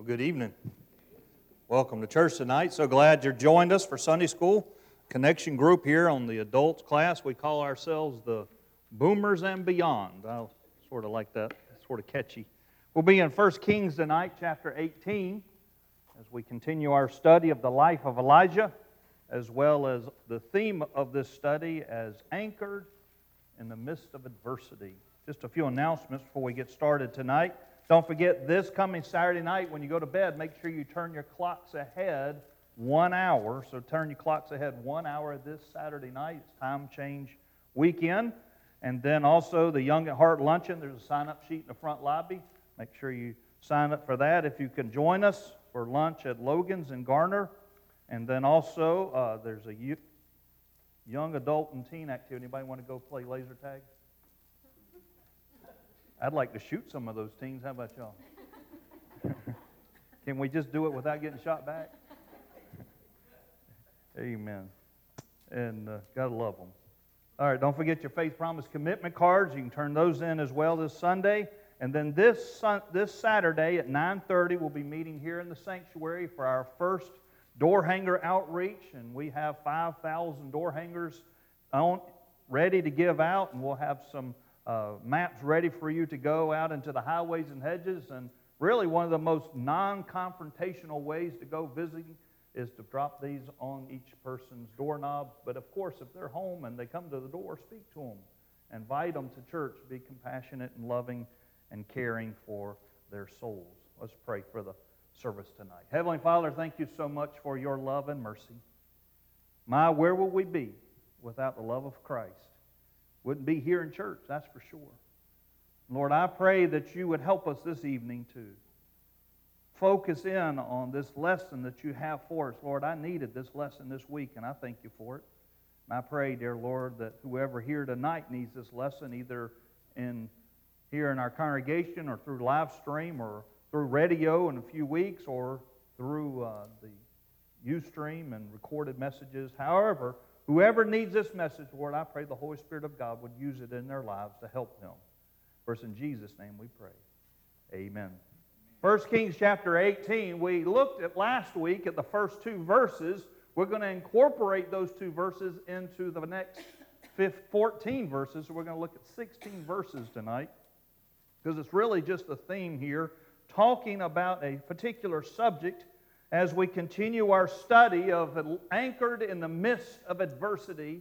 Well, good evening. Welcome to church tonight. So glad you joined us for Sunday School Connection Group here on the adults class. We call ourselves the Boomers and Beyond. I sort of like that. It's sort of catchy. We'll be in 1 Kings tonight, chapter 18, as we continue our study of the life of Elijah, as well as the theme of this study as anchored in the midst of adversity. Just a few announcements before we get started tonight. Don't forget, this coming Saturday night when you go to bed, make sure you turn your clocks ahead 1 hour. So turn your clocks ahead 1 hour this Saturday night. It's time change weekend. And then also the Young at Heart Luncheon. There's a sign-up sheet in the front lobby. Make sure you sign up for that. If you can join us for lunch at Logan's in Garner. And then also there's a young adult and teen activity. Anybody want to go play laser tag? I'd like to shoot some of those teens. How about y'all? Can we just do it without getting shot back? Amen. And gotta love them. All right, don't forget your faith promise commitment cards. You can turn those in as well this Sunday. And then this Saturday at 9:30, we'll be meeting here in the sanctuary for our first door hanger outreach. And we have 5,000 door hangers ready to give out. And we'll have some maps ready for you to go out into the highways and hedges. And really one of the most non-confrontational ways to go visiting is to drop these on each person's doorknob. But of course, if they're home and they come to the door, speak to them. Invite them to church. Be compassionate and loving and caring for their souls. Let's pray for the service tonight. Heavenly Father, thank you so much for your love and mercy. Where would we be without the love of Christ? Wouldn't be here in church, that's for sure. Lord, I pray that you would help us this evening to focus in on this lesson that you have for us. Lord, I needed this lesson this week, and I thank you for it. And I pray, dear Lord, that whoever here tonight needs this lesson, either here in our congregation or through live stream or through radio in a few weeks or through the Ustream and recorded messages, however, whoever needs this message, Lord, I pray the Holy Spirit of God would use it in their lives to help them. First, in Jesus' name we pray. Amen. 1 Kings chapter 18, we looked at last week at the first 2 verses. We're going to incorporate those 2 verses into the next 14 verses. So we're going to look at 16 verses tonight because it's really just a theme here talking about a particular subject as we continue our study of Anchored in the Midst of Adversity.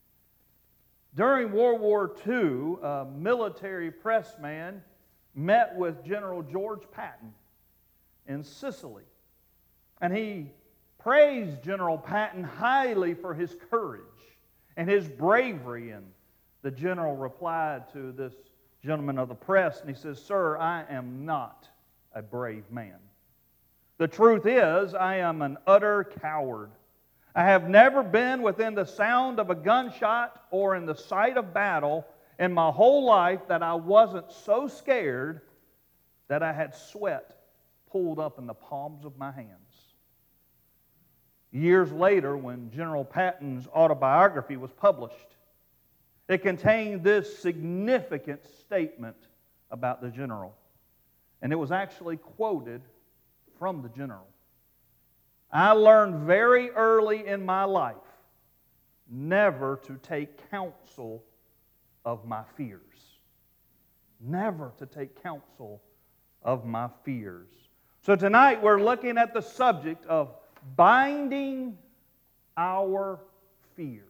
During World War II, a military pressman met with General George Patton in Sicily. And he praised General Patton highly for his courage and his bravery. And the general replied to this gentleman of the press, and he says, "Sir, I am not a brave man. The truth is, I am an utter coward. I have never been within the sound of a gunshot or in the sight of battle in my whole life that I wasn't so scared that I had sweat pulled up in the palms of my hands." Years later, when General Patton's autobiography was published, it contained this significant statement about the general. And it was actually quoted from the general. "I learned very early in my life never to take counsel of my fears." Never to take counsel of my fears. So tonight we're looking at the subject of binding our fears.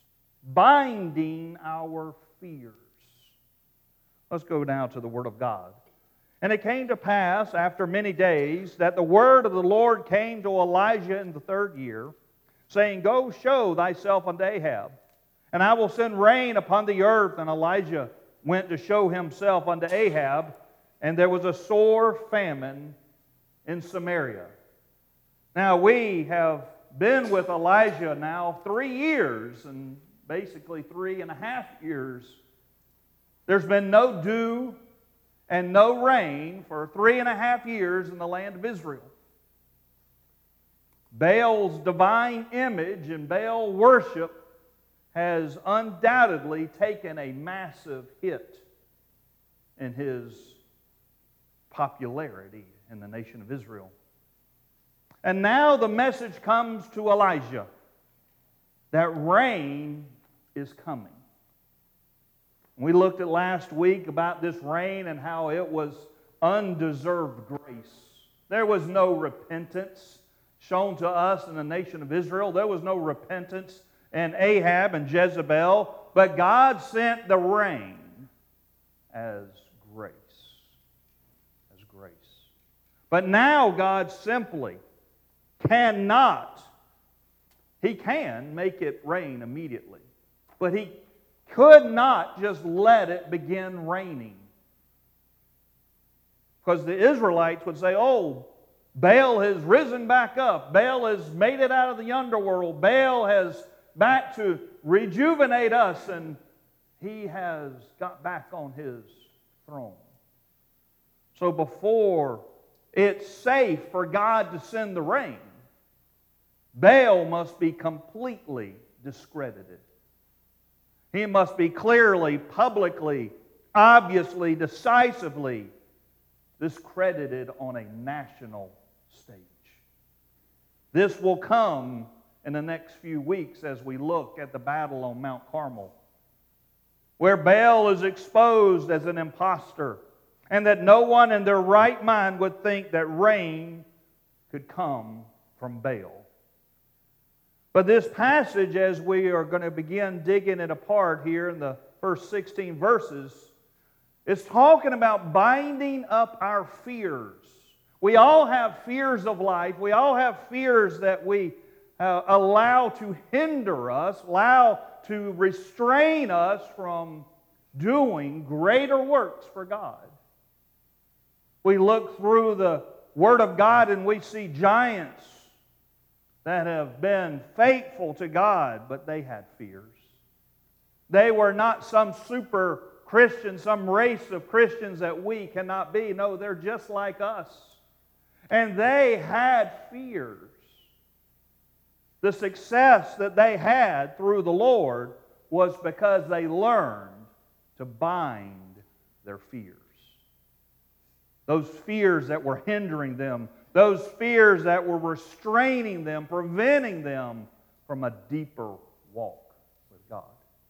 Binding our fears. Let's go now to the Word of God. "And it came to pass after many days that the word of the Lord came to Elijah in the 3rd year, saying, Go show thyself unto Ahab, and I will send rain upon the earth. And Elijah went to show himself unto Ahab, and there was a sore famine in Samaria." Now we have been with Elijah now 3 years, and basically 3.5 years. There's been no dew and no rain for 3.5 years in the land of Israel. Baal's divine image and Baal worship has undoubtedly taken a massive hit in his popularity in the nation of Israel. And now the message comes to Elijah that rain is coming. We looked at last week about this rain and how it was undeserved grace. There was no repentance shown to us in the nation of Israel. There was no repentance in Ahab and Jezebel, but God sent the rain as grace. As grace. But now God simply cannot. He can make it rain immediately, but He could not just let it begin raining. Because the Israelites would say, oh, Baal has risen back up. Baal has made it out of the underworld. Baal has back to rejuvenate us, and he has got back on his throne. So before it's safe for God to send the rain, Baal must be completely discredited. He must be clearly, publicly, obviously, decisively discredited on a national stage. This will come in the next few weeks as we look at the battle on Mount Carmel, where Baal is exposed as an impostor, and that no one in their right mind would think that rain could come from Baal. But this passage, as we are going to begin digging it apart here in the first 16 verses, is talking about binding up our fears. We all have fears of life. We all have fears that we allow to hinder us, allow to restrain us from doing greater works for God. We look through the Word of God and we see giants that have been faithful to God, but they had fears. They were not some super Christians, some race of Christians that we cannot be. No, they're just like us. And they had fears. The success that they had through the Lord was because they learned to bind their fears. Those fears that were hindering them, those fears that were restraining them, preventing them from a deeper walk with God.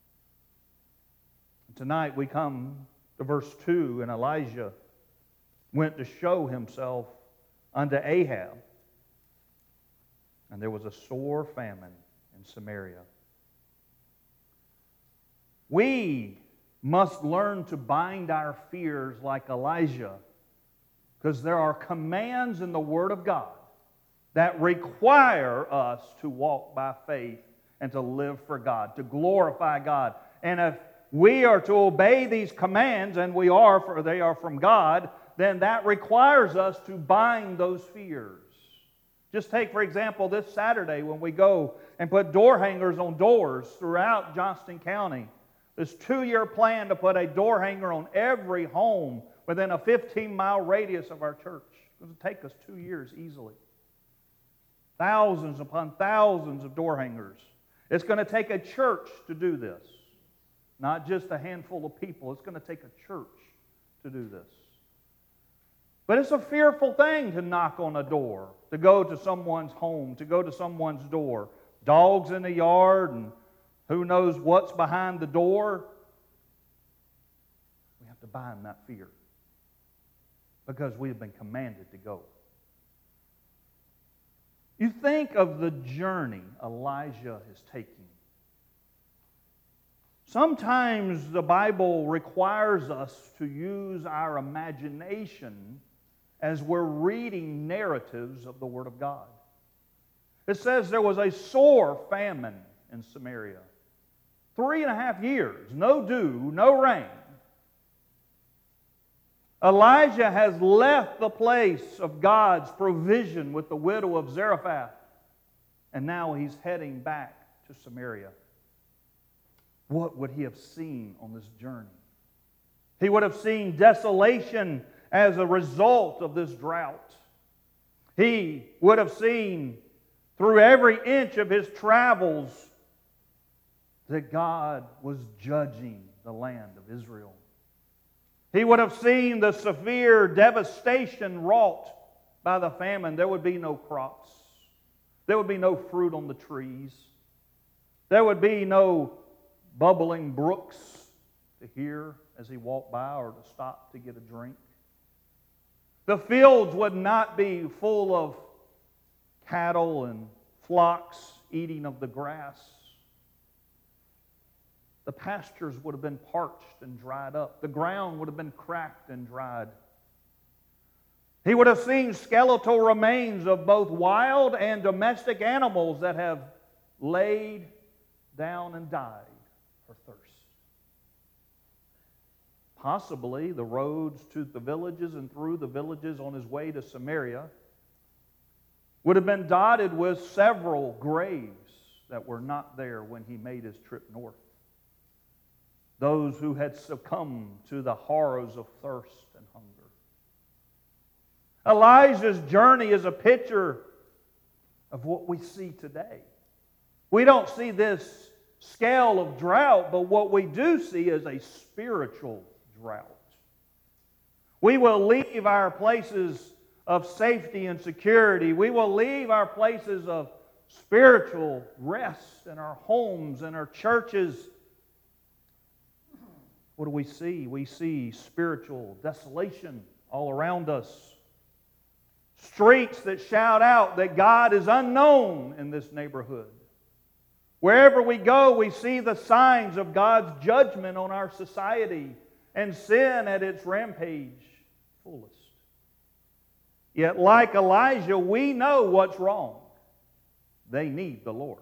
And tonight we come to verse 2, and Elijah went to show himself unto Ahab. And there was a sore famine in Samaria. We must learn to bind our fears like Elijah, because there are commands in the Word of God that require us to walk by faith and to live for God, to glorify God. And if we are to obey these commands, and we are, for they are from God, then that requires us to bind those fears. Just take, for example, this Saturday when we go and put door hangers on doors throughout Johnston County. This 2-year plan to put a door hanger on every home within a 15-mile radius of our church. It's going to take us 2 years easily. Thousands upon thousands of door hangers. It's going to take a church to do this. Not just a handful of people. It's going to take a church to do this. But it's a fearful thing to knock on a door, to go to someone's home, to go to someone's door. Dogs in the yard, and who knows what's behind the door. We have to bind that fear, because we have been commanded to go. You think of the journey Elijah is taking. Sometimes the Bible requires us to use our imagination as we're reading narratives of the Word of God. It says there was a sore famine in Samaria. 3.5 years, no dew, no rain. Elijah has left the place of God's provision with the widow of Zarephath, and now he's heading back to Samaria. What would he have seen on this journey? He would have seen desolation as a result of this drought. He would have seen through every inch of his travels that God was judging the land of Israel. He would have seen the severe devastation wrought by the famine, there would be no crops. There would be no fruit on the trees. There would be no bubbling brooks to hear as he walked by or to stop to get a drink. The fields would not be full of cattle and flocks eating of the grass. The pastures would have been parched and dried up. The ground would have been cracked and dried. He would have seen skeletal remains of both wild and domestic animals that have laid down and died for thirst. Possibly the roads to the villages and through the villages on his way to Samaria would have been dotted with several graves that were not there when he made his trip north. Those who had succumbed to the horrors of thirst and hunger. Elijah's journey is a picture of what we see today. We don't see this scale of drought, but what we do see is a spiritual drought. We will leave our places of safety and security. We will leave our places of spiritual rest in our homes and our churches. What do we see? We see spiritual desolation all around us. Streets that shout out that God is unknown in this neighborhood. Wherever we go, we see the signs of God's judgment on our society and sin at its rampage fullest. Yet, like Elijah, we know what's wrong. They need the Lord.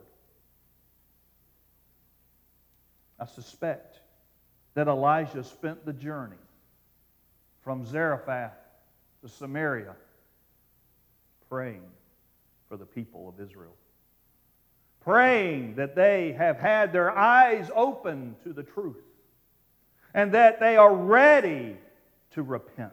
I suspect that Elijah spent the journey from Zarephath to Samaria praying for the people of Israel. Praying that they have had their eyes open to the truth and that they are ready to repent.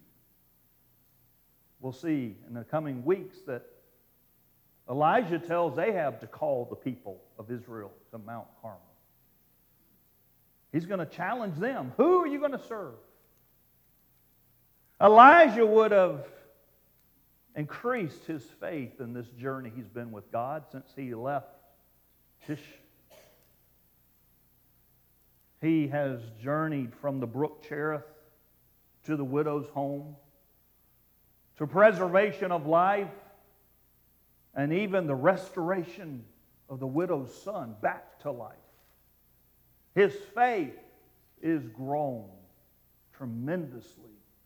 We'll see in the coming weeks that Elijah tells Ahab to call the people of Israel to Mount Carmel. He's going to challenge them. Who are you going to serve? Elijah would have increased his faith in this journey he's been with God since he left Tish. He has journeyed from the brook Cherith to the widow's home, to preservation of life, and even the restoration of the widow's son back to life. His faith is grown tremendously.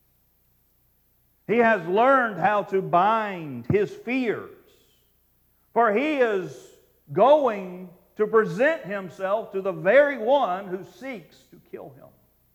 He has learned how to bind his fears, for he is going to present himself to the very one who seeks to kill him.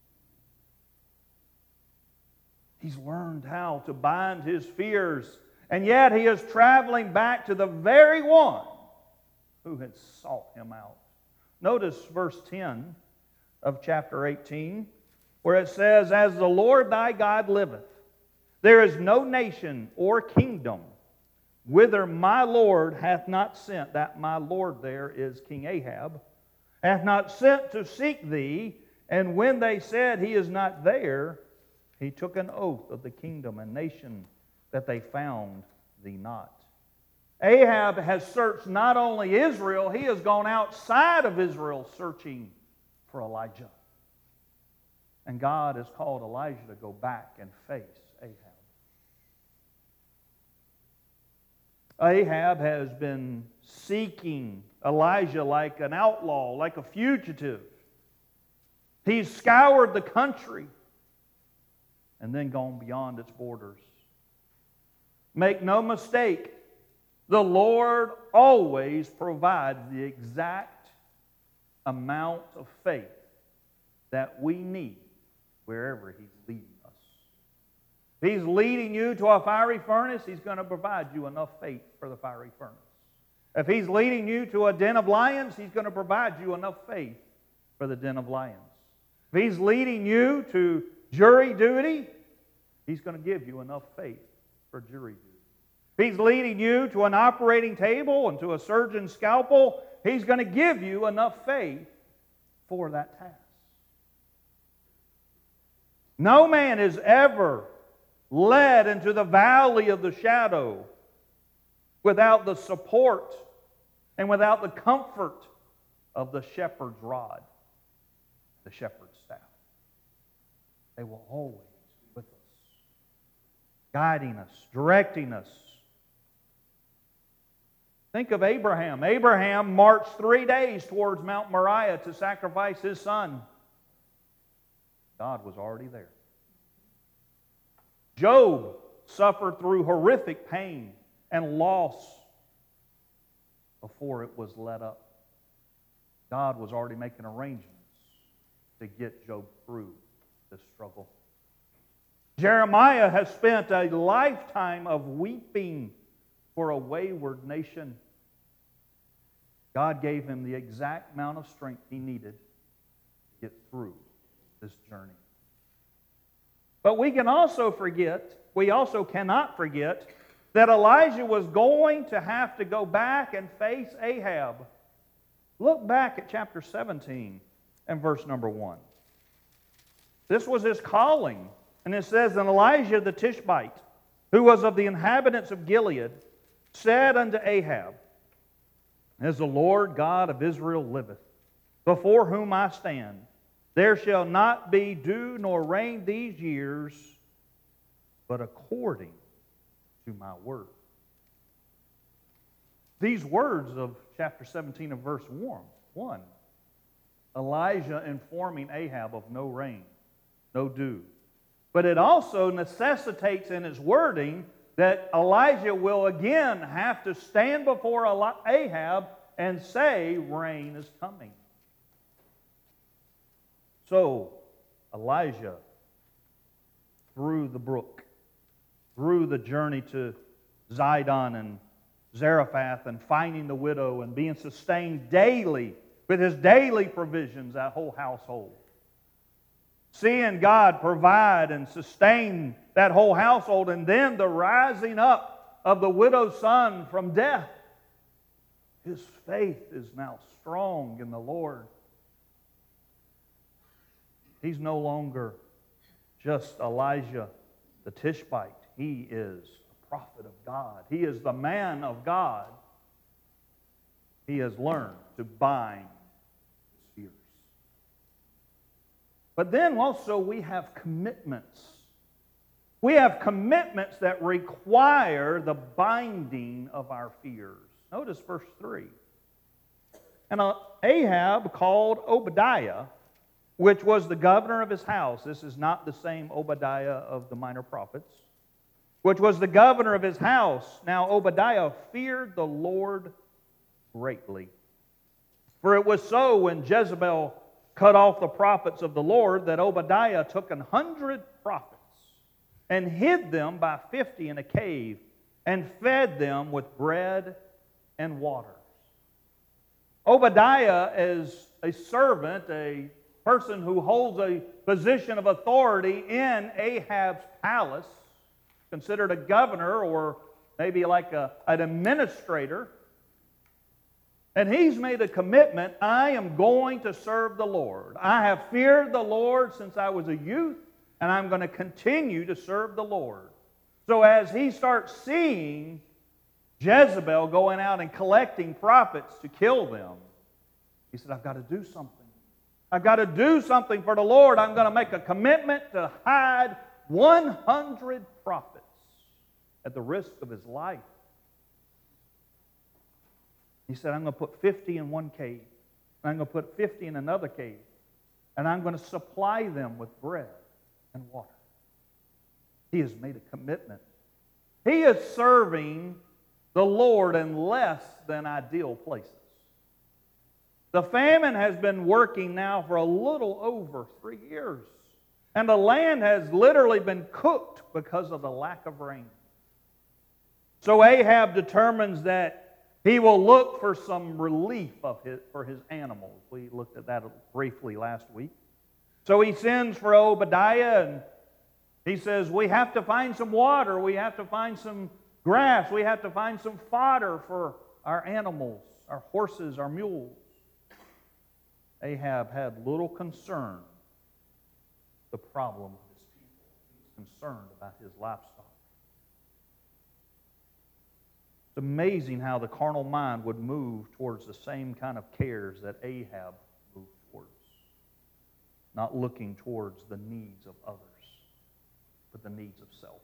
He's learned how to bind his fears, and yet he is traveling back to the very one who had sought him out. Notice verse 10 of chapter 18, where it says, "As the Lord thy God liveth, there is no nation or kingdom whither my Lord hath not sent," that my Lord there is King Ahab, "hath not sent to seek thee, and when they said he is not there, he took an oath of the kingdom and nation that they found thee not." Ahab has searched not only Israel, he has gone outside of Israel searching for Elijah. And God has called Elijah to go back and face Ahab. Ahab has been seeking Elijah like an outlaw, like a fugitive. He's scoured the country and then gone beyond its borders. Make no mistake, the Lord always provides the exact amount of faith that we need wherever He's leading us. If He's leading you to a fiery furnace, He's going to provide you enough faith for the fiery furnace. If He's leading you to a den of lions, He's going to provide you enough faith for the den of lions. If He's leading you to jury duty, He's going to give you enough faith for jury duty. If He's leading you to an operating table and to a surgeon's scalpel, He's going to give you enough faith for that task. No man is ever led into the valley of the shadow without the support and without the comfort of the shepherd's rod, the shepherd's staff. They will always be with us, guiding us, directing us. Think of Abraham. Abraham marched 3 days towards Mount Moriah to sacrifice his son. God was already there. Job suffered through horrific pain and loss before it was let up. God was already making arrangements to get Job through this struggle. Jeremiah has spent a lifetime of weeping for a wayward nation. God gave him the exact amount of strength he needed to get through this journey. But we also cannot forget that Elijah was going to have to go back and face Ahab. Look back at chapter 17 and verse number 1. This was his calling. And it says, And Elijah the Tishbite, who was of the inhabitants of Gilead, said unto Ahab, As the Lord God of Israel liveth, before whom I stand, there shall not be dew nor rain these years, but according to my word. These words of chapter 17 of verse 1, Elijah informing Ahab of no rain, no dew. But it also necessitates in its wording that Elijah will again have to stand before Ahab and say, rain is coming. So, Elijah, through the brook, through the journey to Zidon and Zarephath and finding the widow and being sustained daily with his daily provisions, that whole household. Seeing God provide and sustain that whole household, and then the rising up of the widow's son from death. His faith is now strong in the Lord. He's no longer just Elijah the Tishbite. He is a prophet of God. He is the man of God. He has learned to bind his fears. But then also we have commitments. We have commitments that require the binding of our fears. Notice verse 3. And Ahab called Obadiah, which was the governor of his house. This is not the same Obadiah of the minor prophets. Which was the governor of his house. Now Obadiah feared the Lord greatly. For it was so when Jezebel cut off the prophets of the Lord that Obadiah took 100 prophets and hid them by 50 in a cave and fed them with bread and water. Obadiah is a servant, a person who holds a position of authority in Ahab's palace, considered a governor or maybe like an administrator. And he's made a commitment, I am going to serve the Lord. I have feared the Lord since I was a youth, and I'm going to continue to serve the Lord. So as he starts seeing Jezebel going out and collecting prophets to kill them, he said, I've got to do something. I've got to do something for the Lord. I'm going to make a commitment to hide 100 prophets at the risk of his life. He said, I'm going to put 50 in one cave, and I'm going to put 50 in another cave, and I'm going to supply them with bread and water. He has made a commitment. He is serving the Lord in less than ideal places. The famine has been working now for a little over 3 years, and the land has literally been cooked because of the lack of rain. So Ahab determines that he will look for some relief for his animals. We looked at that briefly last week. So he sends for Obadiah, and he says, we have to find some water, we have to find some grass, we have to find some fodder for our animals, our horses, our mules. Ahab had little concern with the problem of his people. He was concerned about his livestock. It's amazing how the carnal mind would move towards the same kind of cares that Ahab moved towards. Not looking towards the needs of others, but the needs of self.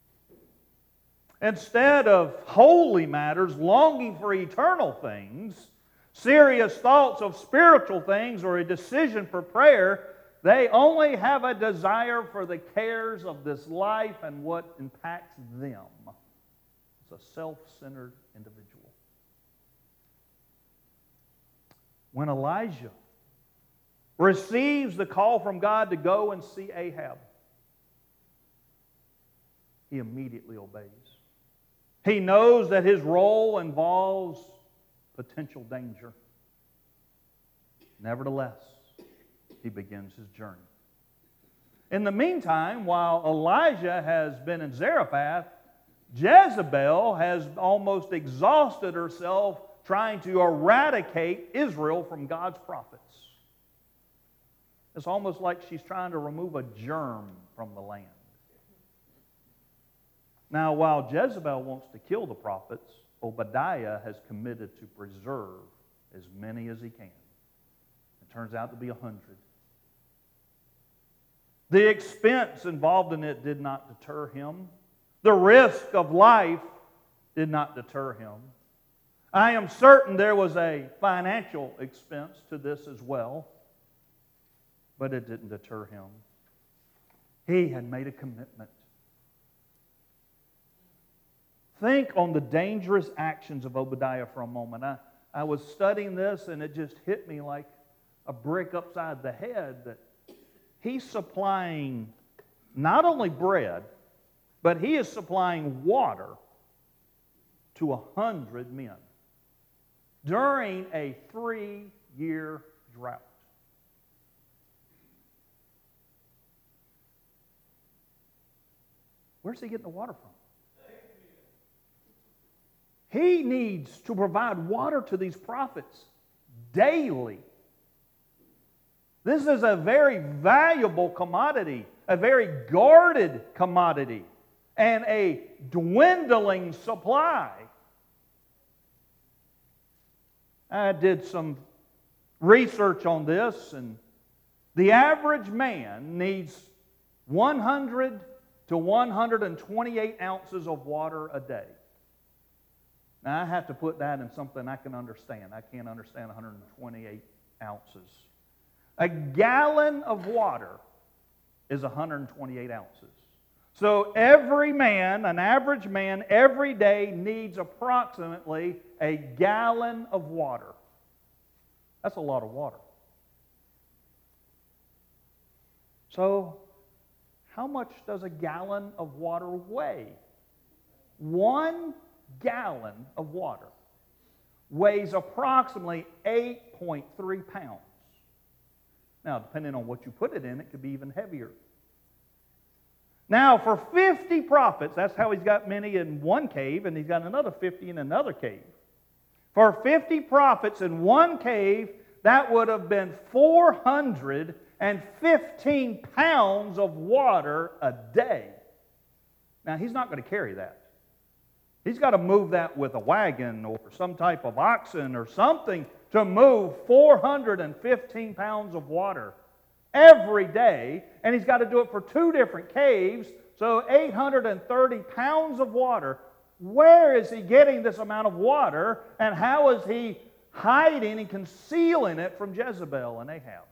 Instead of holy matters, longing for eternal things, serious thoughts of spiritual things, or a decision for prayer, they only have a desire for the cares of this life and what impacts them. It's a self-centered individual. When Elijah receives the call from God to go and see Ahab, he immediately obeys. He knows that his role involves potential danger. Nevertheless, he begins his journey. In the meantime, while Elijah has been in Zarephath, Jezebel has almost exhausted herself trying to eradicate Israel from God's prophets. It's almost like she's trying to remove a germ from the land. Now, while Jezebel wants to kill the prophets, Obadiah has committed to preserve as many as he can. It turns out to be 100. The expense involved in it did not deter him. The risk of life did not deter him. I am certain there was a financial expense to this as well, but it didn't deter him. He had made a commitment. Think on the dangerous actions of Obadiah for a moment. I was studying this and it just hit me like a brick upside the head that he's supplying not only bread, but he is supplying water to 100 men during a 3-year drought. Where's he getting the water from? He needs to provide water to these prophets daily. This is a very valuable commodity, a very guarded commodity, and a dwindling supply. I did some research on this, and the average man needs 100 to 128 ounces of water a day. Now, I have to put that in something I can understand. I can't understand 128 ounces. A gallon of water is 128 ounces. So every man, an average man, every day needs approximately a gallon of water. That's a lot of water. So, how much does a gallon of water weigh? 1 gallon of water weighs approximately 8.3 pounds. Now, depending on what you put it in, it could be even heavier. Now, for 50 prophets, that's how he's got many in one cave, and he's got another 50 in another cave. For 50 prophets in one cave, that would have been 415 pounds of water a day. Now, he's not going to carry that. He's got to move that with a wagon or some type of oxen or something to move 415 pounds of water every day. And he's got to do it for 2 different caves, so 830 pounds of water. Where is he getting this amount of water, and how is he hiding and concealing it from Jezebel and Ahab?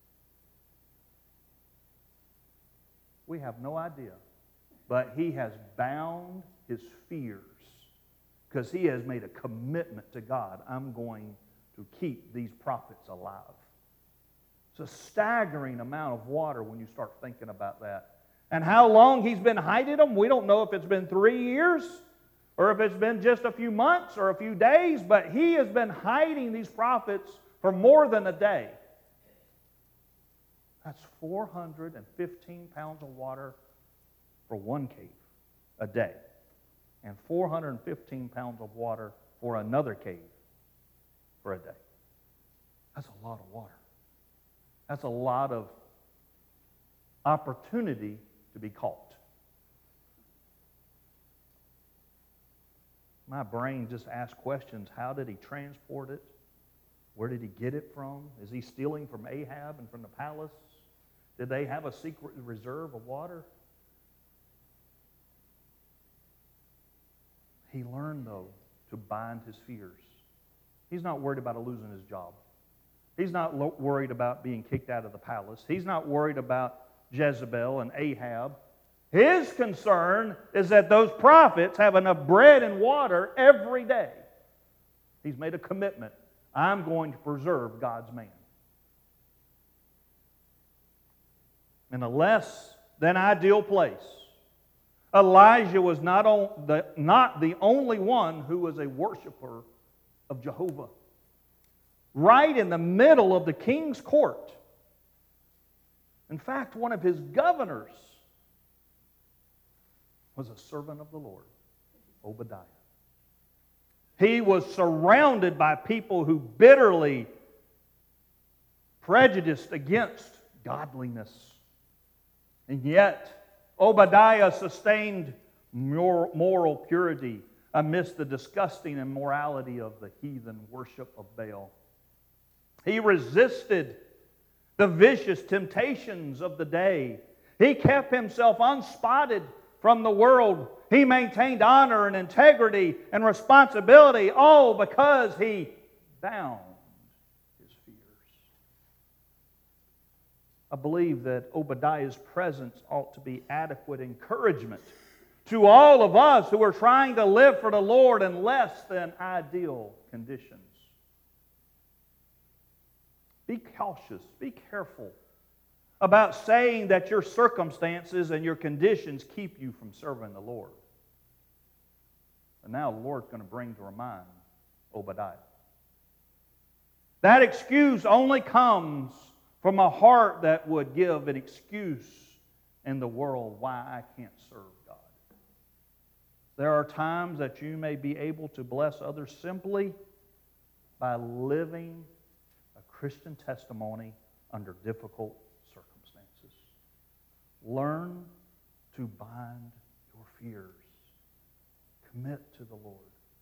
We have no idea. But he has bound his fears because he has made a commitment to God. I'm going to keep these prophets alive. It's a staggering amount of water when you start thinking about that. And how long he's been hiding them, we don't know if it's been 3 years or if it's been just a few months or a few days, but he has been hiding these prophets for more than a day. That's 415 pounds of water for one cave a day, and 415 pounds of water for another cave for a day. That's a lot of water. That's a lot of opportunity to be caught. my brain just asks questions. How did he transport it? Where did he get it from? Is he stealing from Ahab and from the palace? Did they have a secret reserve of water? He learned, though, to bind his fears. He's not worried about losing his job. He's not worried about being kicked out of the palace. He's not worried about Jezebel and Ahab. His concern is that those prophets have enough bread and water every day. He's made a commitment. I'm going to preserve God's man. In a less than ideal place, Elijah was not the only one who was a worshiper of Jehovah. Right in the middle of the king's court. In fact, one of his governors was a servant of the Lord, Obadiah. He was surrounded by people who bitterly prejudiced against godliness. And yet, Obadiah sustained moral purity amidst the disgusting immorality of the heathen worship of Baal. He resisted the vicious temptations of the day. He kept himself unspotted from the world. He maintained honor and integrity and responsibility, all because he bound his fears. I believe that Obadiah's presence ought to be adequate encouragement to all of us who are trying to live for the Lord in less than ideal conditions. Be cautious, be careful about saying that your circumstances and your conditions keep you from serving the Lord. And now the Lord's going to bring to mind Obadiah. That excuse only comes from a heart that would give an excuse in the world why I can't serve God. There are times that you may be able to bless others simply by living a Christian testimony under difficult circumstances. Learn to bind your fears. Commit to the Lord.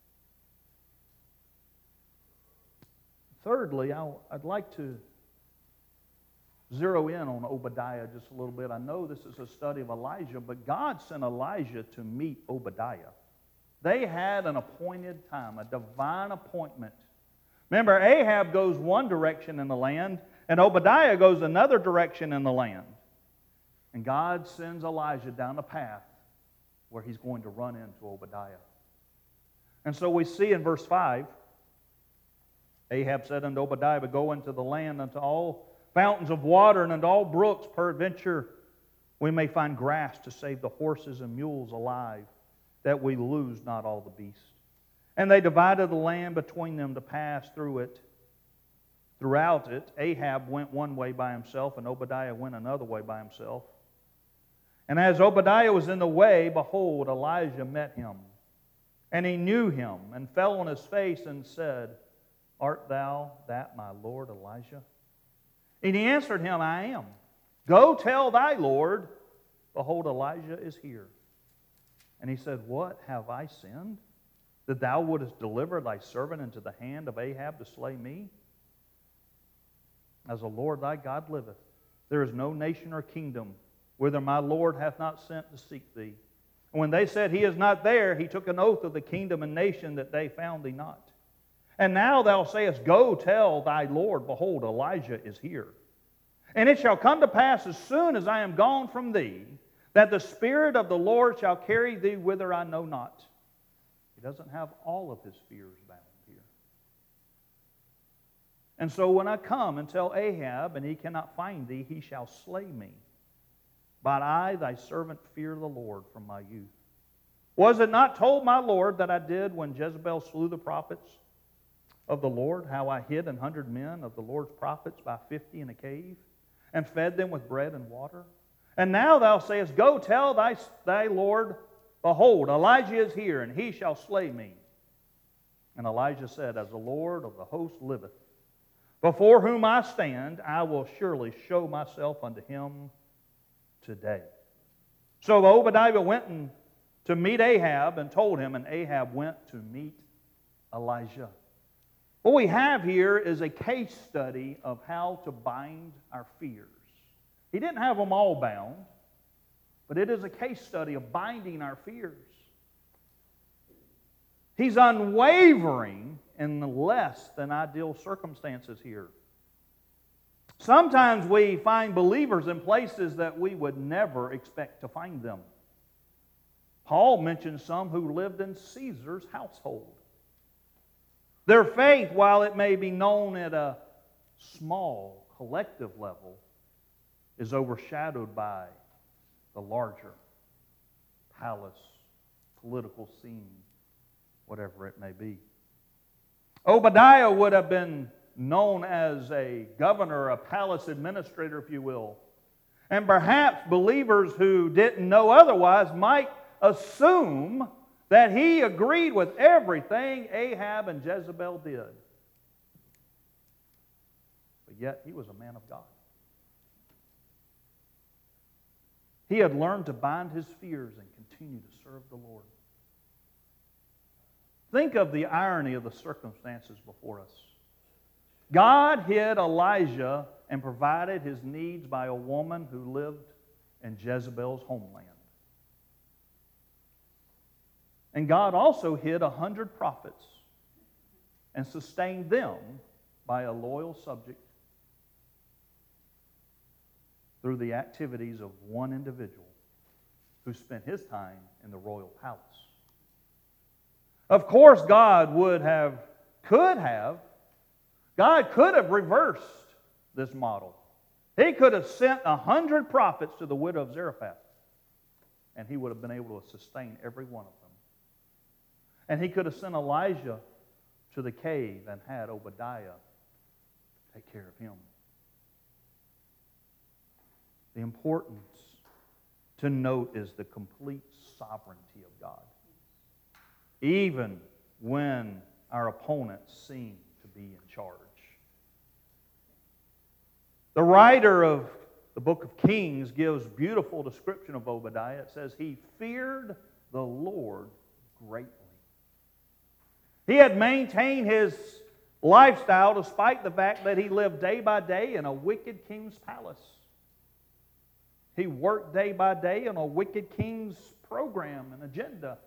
Thirdly, I'd like to zero in on Obadiah just a little bit. I know this is a study of Elijah, but God sent Elijah to meet Obadiah. They had an appointed time, a divine appointment. Remember, Ahab goes one direction in the land, and Obadiah goes another direction in the land. And God sends Elijah down a path where he's going to run into Obadiah. And so we see in verse 5, Ahab said unto Obadiah, but go into the land, unto all fountains of water, and unto all brooks, peradventure we may find grass to save the horses and mules alive, that we lose not all the beasts. And they divided the land between them to pass through it. Throughout it, Ahab went one way by himself, and Obadiah went another way by himself. And as Obadiah was in the way, behold, Elijah met him. And he knew him, and fell on his face, and said, Art thou that my Lord Elijah? And he answered him, I am. Go tell thy Lord, behold, Elijah is here. And he said, What have I sinned, that thou wouldest deliver thy servant into the hand of Ahab to slay me? As the Lord thy God liveth, there is no nation or kingdom whither my Lord hath not sent to seek thee. And when they said, He is not there, he took an oath of the kingdom and nation that they found thee not. And now thou sayest, Go tell thy Lord, behold, Elijah is here. And it shall come to pass as soon as I am gone from thee, that the Spirit of the Lord shall carry thee whither I know not. He doesn't have all of his fears bound here. And so when I come and tell Ahab, and he cannot find thee, he shall slay me. But I, thy servant, fear the Lord from my youth. Was it not told my Lord that I did when Jezebel slew the prophets of the Lord, how I hid 100 men of the Lord's prophets by 50 in a cave, and fed them with bread and water? And now thou sayest, Go tell thy Lord, behold, Elijah is here, and he shall slay me. And Elijah said, As the Lord of the host liveth, before whom I stand, I will surely show myself unto him today. So Obadiah went to meet Ahab and told him, and Ahab went to meet Elijah. What we have here is a case study of how to bind our fears. He didn't have them all bound, but it is a case study of binding our fears. He's unwavering in the less than ideal circumstances here. Sometimes we find believers in places that we would never expect to find them. Paul mentions some who lived in Caesar's household. Their faith, while it may be known at a small collective level, is overshadowed by the larger palace, political scene, whatever it may be. Obadiah would have been known as a governor, a palace administrator, if you will. And perhaps believers who didn't know otherwise might assume that he agreed with everything Ahab and Jezebel did. But yet he was a man of God. He had learned to bind his fears and continue to serve the Lord. Think of the irony of the circumstances before us. God hid Elijah and provided his needs by a woman who lived in Jezebel's homeland. And God also hid 100 prophets and sustained them by a loyal subject through the activities of one individual who spent his time in the royal palace. Of course, God could have reversed this model. He could have sent 100 prophets to the widow of Zarephath, and he would have been able to sustain every one of them. And he could have sent Elijah to the cave and had Obadiah take care of him. The importance to note is the complete sovereignty of God, even when our opponents seem to be in charge. The writer of the book of Kings gives beautiful description of Obadiah. It says, he feared the Lord greatly. He had maintained his lifestyle despite the fact that he lived day by day in a wicked king's palace. He worked day by day on a wicked king's program and agenda.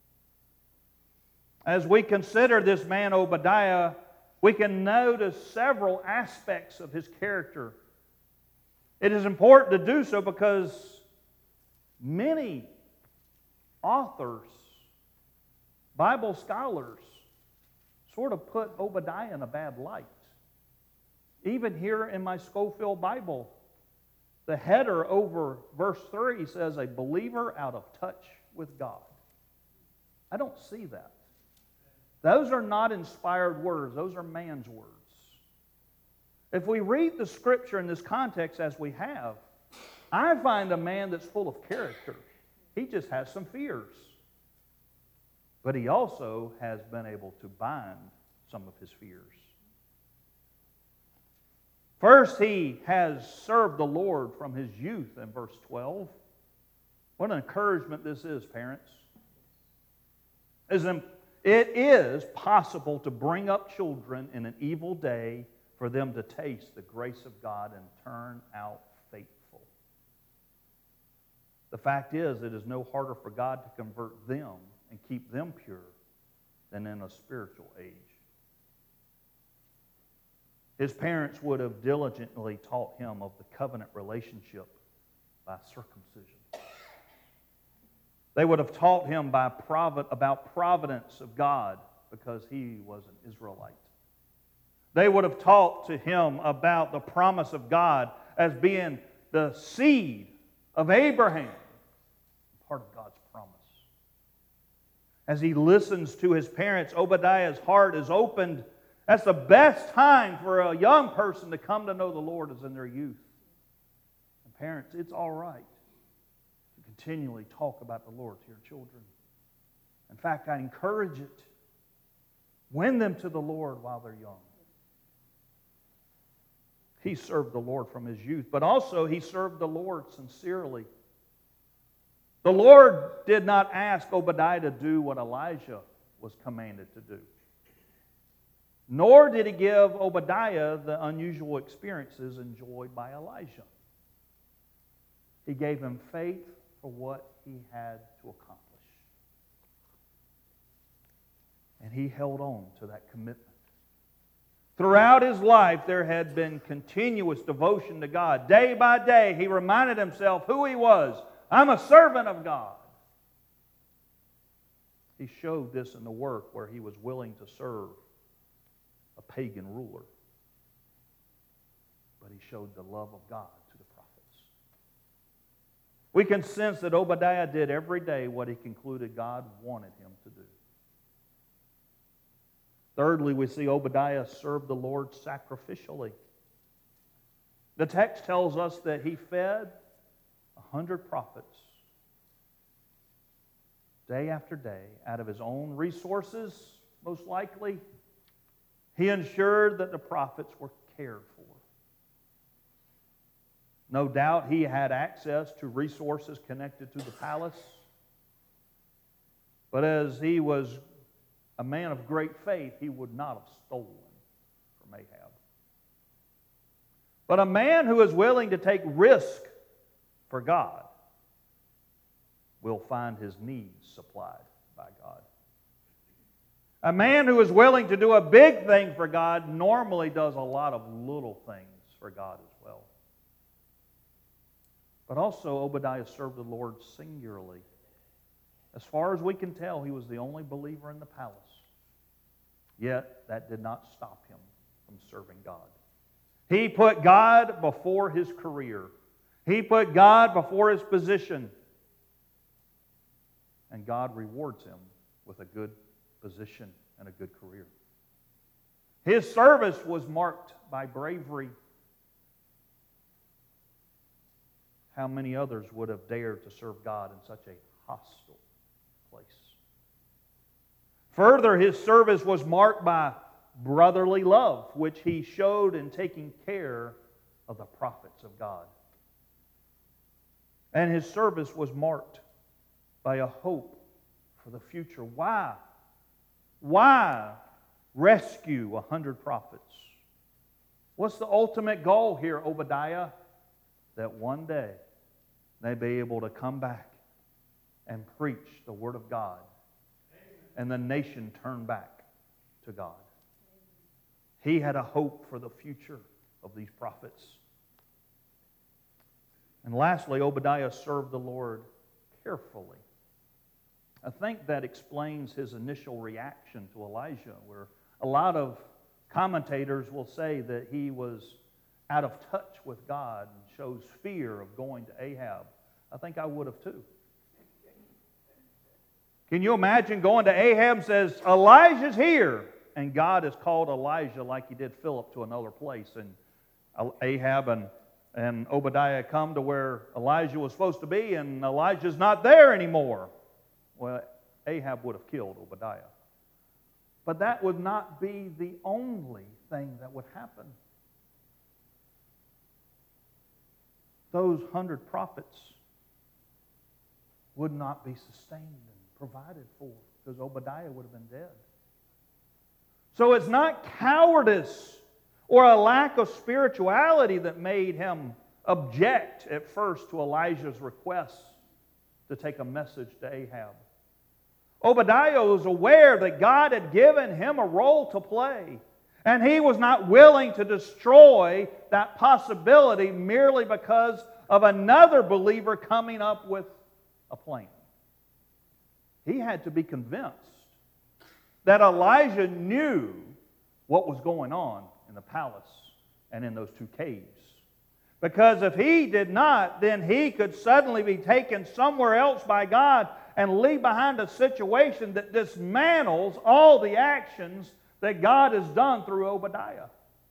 As we consider this man Obadiah, we can notice several aspects of his character. It is important to do so because many authors, Bible scholars, sort of put Obadiah in a bad light. Even here in my Scofield Bible, the header over verse 3 says, a believer out of touch with God. I don't see that. Those are not inspired words. Those are man's words. If we read the Scripture in this context as we have, I find a man that's full of character. He just has some fears. But he also has been able to bind some of his fears. First, he has served the Lord from his youth in verse 12. What an encouragement this is, parents. It is possible to bring up children in an evil day for them to taste the grace of God and turn out faithful. The fact is, it is no harder for God to convert them and keep them pure than in a spiritual age. His parents would have diligently taught him of the covenant relationship by circumcision. They would have taught him about providence of God because he was an Israelite. They would have taught to him about the promise of God as being the seed of Abraham, part of God's promise. As he listens to his parents, Obadiah's heart is opened. That's the best time for a young person to come to know the Lord is in their youth. And parents, it's all right to continually talk about the Lord to your children. In fact, I encourage it. Win them to the Lord while they're young. He served the Lord from his youth, but also he served the Lord sincerely. The Lord did not ask Obadiah to do what Elijah was commanded to do. Nor did He give Obadiah the unusual experiences enjoyed by Elijah. He gave him faith for what he had to accomplish. And he held on to that commitment. Throughout his life, there had been continuous devotion to God. Day by day, he reminded himself who he was. I'm a servant of God. He showed this in the work where he was willing to serve a pagan ruler. But he showed the love of God to the prophets. We can sense that Obadiah did every day what he concluded God wanted him to do. Thirdly, we see Obadiah served the Lord sacrificially. The text tells us that he fed 100 prophets day after day out of his own resources, most likely. He ensured that the prophets were cared for. No doubt he had access to resources connected to the palace. But as he was a man of great faith, he would not have stolen from Ahab. But a man who is willing to take risk for God will find his needs supplied by God. A man who is willing to do a big thing for God normally does a lot of little things for God as well. But also, Obadiah served the Lord singularly. As far as we can tell, he was the only believer in the palace. Yet, that did not stop him from serving God. He put God before his career. He put God before his position. And God rewards him with a good position and a good career. His service was marked by bravery. How many others would have dared to serve God in such a hostile place? Further, his service was marked by brotherly love, which he showed in taking care of the prophets of God. And his service was marked by a hope for the future. Why? Why rescue 100 prophets? What's the ultimate goal here, Obadiah? That one day they be able to come back and preach the Word of God and the nation turn back to God. He had a hope for the future of these prophets. And lastly, Obadiah served the Lord carefully. I think that explains his initial reaction to Elijah, where a lot of commentators will say that he was out of touch with God and shows fear of going to Ahab. I think I would have too. Can you imagine going to Ahab and says, Elijah's here, and God has called Elijah like he did Philip to another place, and Ahab and Obadiah come to where Elijah was supposed to be, and Elijah's not there anymore. Well, Ahab would have killed Obadiah. But that would not be the only thing that would happen. Those 100 prophets would not be sustained and provided for because Obadiah would have been dead. So it's not cowardice or a lack of spirituality that made him object at first to Elijah's request to take a message to Ahab. Obadiah was aware that God had given him a role to play, and he was not willing to destroy that possibility merely because of another believer coming up with a plan. He had to be convinced that Elijah knew what was going on in the palace and in those two caves. Because if he did not, then he could suddenly be taken somewhere else by God and leave behind a situation that dismantles all the actions that God has done through Obadiah.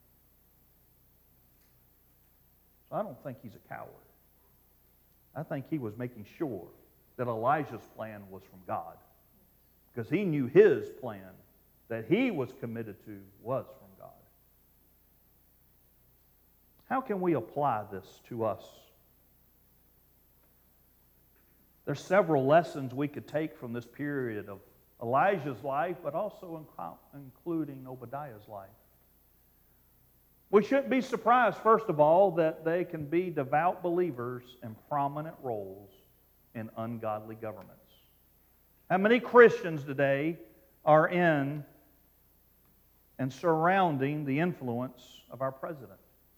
So I don't think he's a coward. I think he was making sure that Elijah's plan was from God, because he knew his plan that he was committed to was from God. How can we apply this to us? There's several lessons we could take from this period of Elijah's life, but also including Obadiah's life. We shouldn't be surprised, first of all, that they can be devout believers in prominent roles in ungodly governments. How many Christians today are in and surrounding the influence of our president?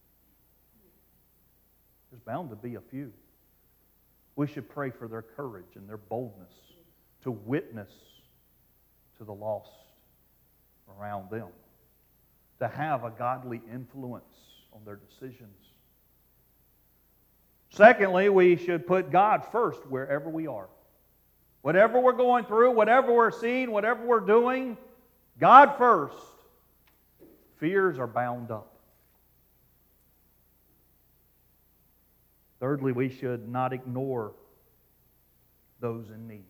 There's bound to be a few. We should pray for their courage and their boldness to witness to the lost around them, to have a godly influence on their decisions. Secondly, we should put God first wherever we are. Whatever we're going through, whatever we're seeing, whatever we're doing, God first. Fears are bound up. Thirdly, we should not ignore those in need.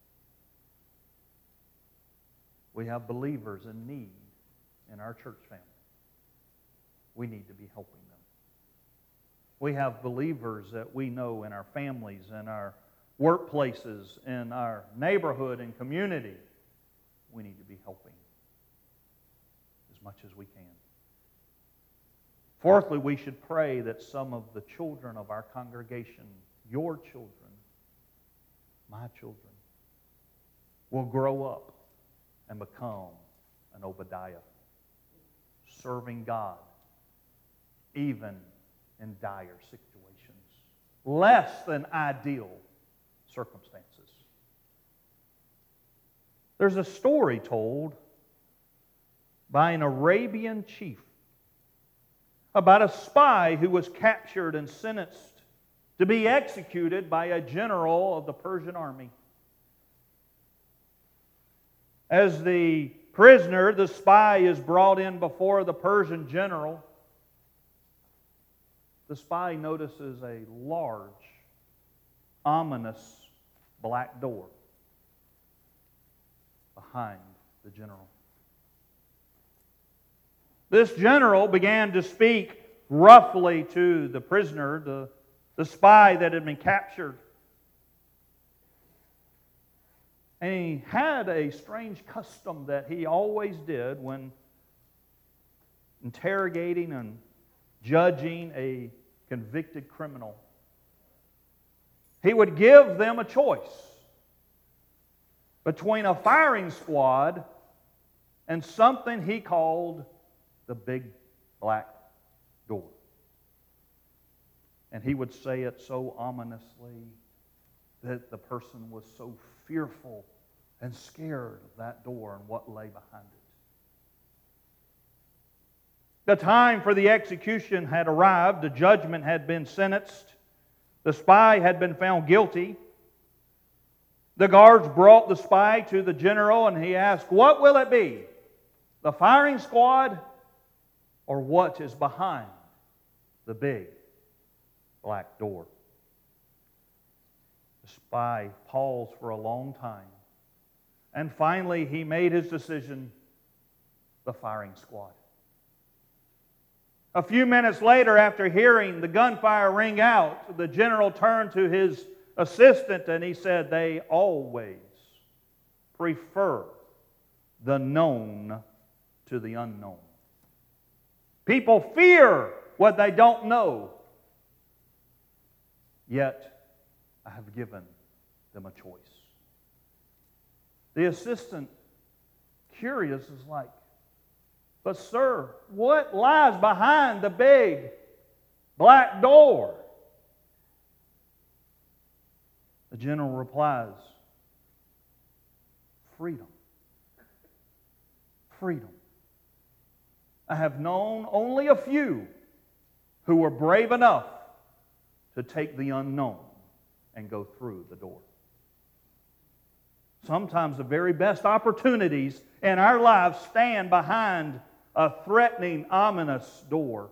We have believers in need in our church family. We need to be helping them. We have believers that we know in our families, in our workplaces, in our neighborhood and community. We need to be helping as much as we can. Fourthly, we should pray that some of the children of our congregation, your children, my children, will grow up and become an Obadiah, serving God even in dire situations, less than ideal circumstances. There's a story told by an Arabian chief about a spy who was captured and sentenced to be executed by a general of the Persian army. As the prisoner, the spy, is brought in before the Persian general, the spy notices a large, ominous black door behind the general. This general began to speak roughly to the prisoner, the spy that had been captured. And he had a strange custom that he always did when interrogating and judging a convicted criminal. He would give them a choice between a firing squad and something he called the big black door. And he would say it so ominously that the person was so fearful and scared of that door and what lay behind it. The time for the execution had arrived. The judgment had been sentenced. The spy had been found guilty. The guards brought the spy to the general and he asked, "What will it be? The firing squad or what is behind the big black door?" The spy paused for a long time. And finally, he made his decision: the firing squad. A few minutes later, after hearing the gunfire ring out, the general turned to his assistant and he said, "They always prefer the known to the unknown. People fear what they don't know. Yet, I have given them a choice." The assistant, curious, is like, "But sir, what lies behind the big black door?" The general replies, "Freedom. Freedom. I have known only a few who were brave enough to take the unknown and go through the door." Sometimes the very best opportunities in our lives stand behind a threatening, ominous door.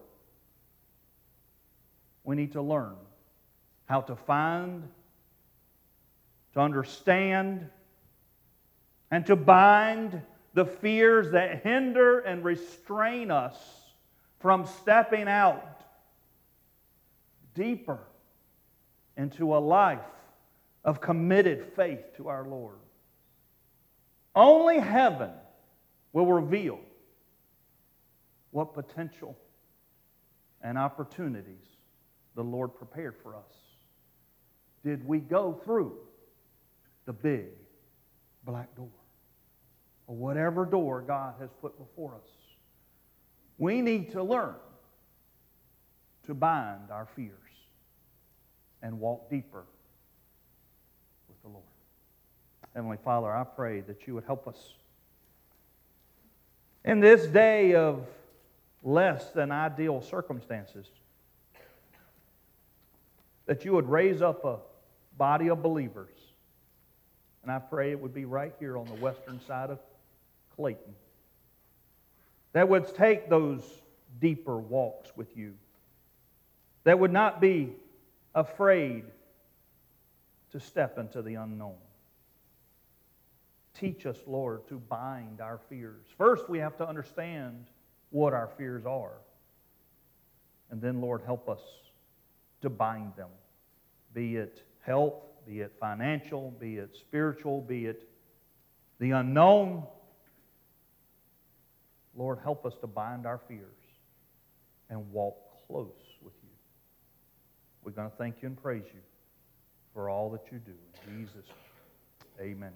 We need to learn how to find, to understand, and to bind the fears that hinder and restrain us from stepping out deeper into a life of committed faith to our Lord. Only heaven will reveal what potential and opportunities the Lord prepared for us. Did we go through the big black door? Or whatever door God has put before us. We need to learn to bind our fears and walk deeper with the Lord. Heavenly Father, I pray that you would help us in this day of less than ideal circumstances, that you would raise up a body of believers. And I pray it would be right here on the western side of Clayton, that would take those deeper walks with you, that would not be afraid to step into the unknown. Teach us, Lord, to bind our fears. First, we have to understand what our fears are. And then, Lord, help us to bind them, be it health, be it financial, be it spiritual, be it the unknown. Lord, help us to bind our fears and walk close with you. We're going to thank you and praise you for all that you do. In Jesus' name, amen.